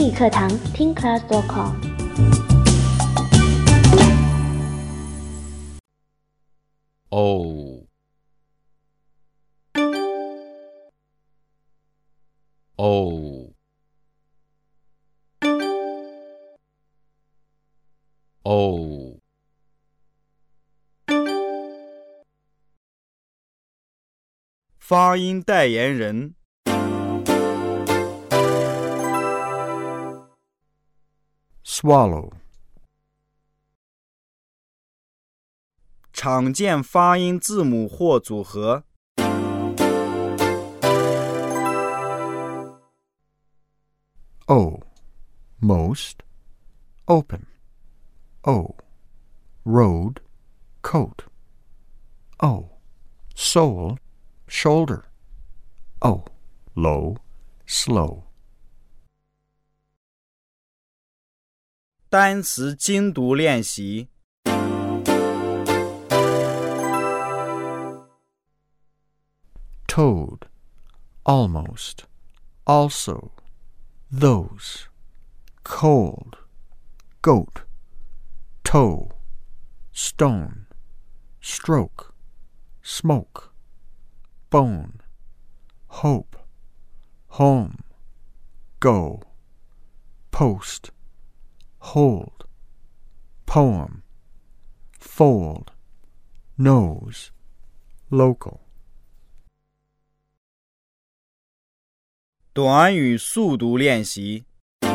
英语课堂听 class.com。 哦哦哦， 发音代言人 swallow, 常见发音字母或组合 O, most, open, O, road, coat, O, sole, shoulder, O, low, slow. 单词精读练习 Toad, almost, also, those, cold, goat, toe, stone, stroke, smoke, bone, hope, home, go, post, hold, poem, fold, nose, local. 短语速读练习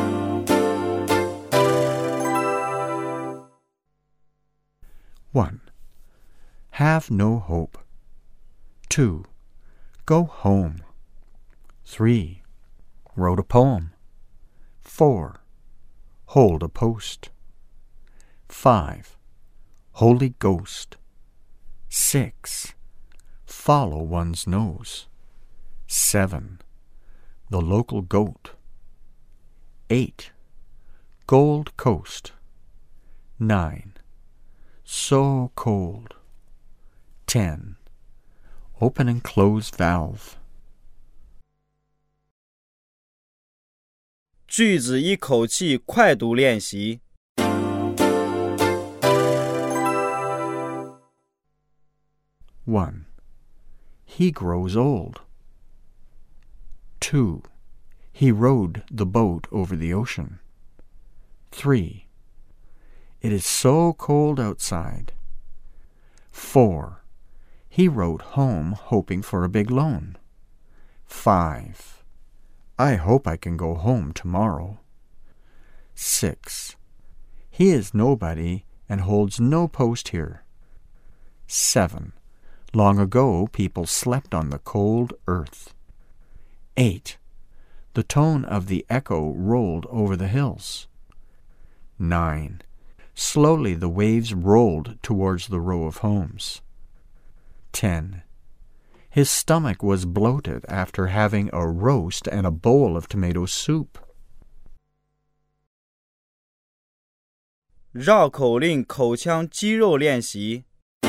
1. Have no hope. 2. Go home. 3. Wrote a poem. 4. Hold a post. 5. Holy Ghost. 6. Follow one's nose. 7. The local goat. 8. Gold Coast. 9. So cold. 10. Open and close valve. 句子一口气快读练习 1. He grows old. 2. He rowed the boat over the ocean. 3. It is so cold outside. 4. He wrote home hoping for a big loan. 5. I hope I can go home tomorrow. 6. He is nobody and holds no post here. 7. Long ago people slept on the cold earth. 8. The tone of the echo rolled over the hills. 9. Slowly the waves rolled towards the row of homes. 10. His stomach was bloated after having a roast and a bowl of tomato soup. 绕口令口腔肌肉练习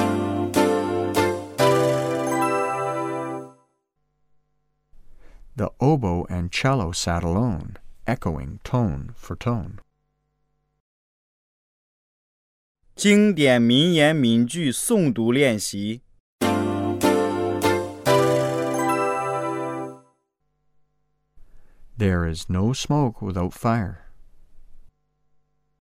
The oboe and cello sat alone, echoing tone for tone. 经典名言名句诵读练习 There is no smoke without fire.